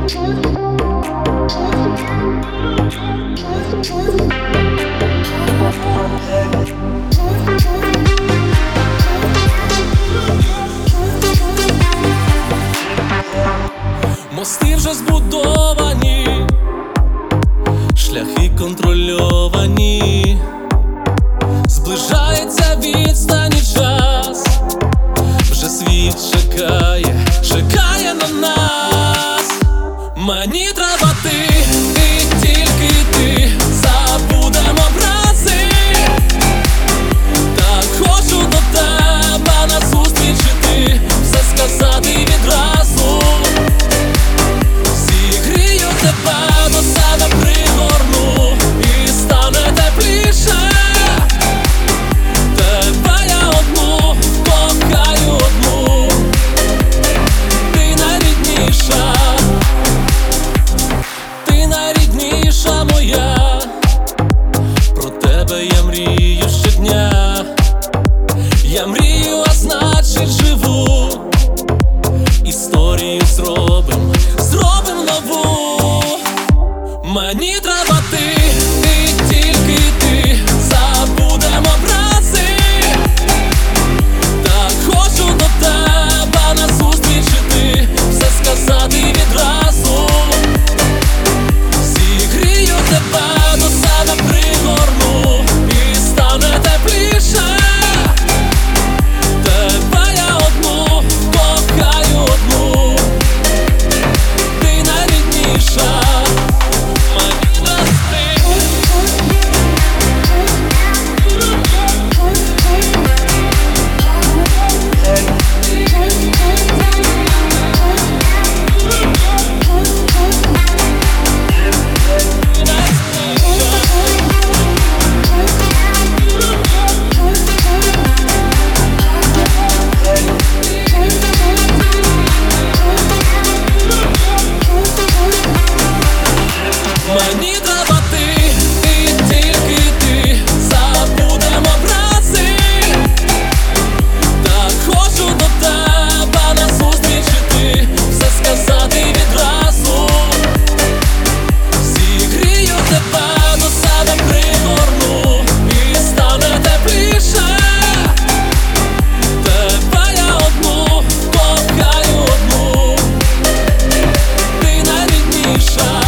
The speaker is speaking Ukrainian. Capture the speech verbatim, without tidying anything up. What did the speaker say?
Мости вже збудовані, шляхи контрольовані, зближається відстань і час, вже світ чекає, чекає на нас. Мені треба ти, і тільки ти, забудемо образи. Так хочу до тебе назустріч іти, все сказати відразу. Зігрію тебе, до себе пригорну, і стане тепліше. Тебе я одну, кохаю одну, ти найрідніша, ти найрідніша моя. Про тебе я мрію щодня, я мрію, а значить живу. Історію зробим, зробим нову. Мені треба ти, і тільки ти, забудемо образи. Так хочу до тебе назустріч іти, все сказати відразу. Зігрію тебе, до себе пригорну, і стане тепліше. Тебе я одну, кохаю одну, ти найрідніша. Мені треба ти, і тільки ти, забудемо образи. Так хочу до тебе назустріч іти, все сказати відразу. Зігрію тебе, до себе пригорну, і стане тепліше. Тебе я одну, кохаю одну, ти найрідніша.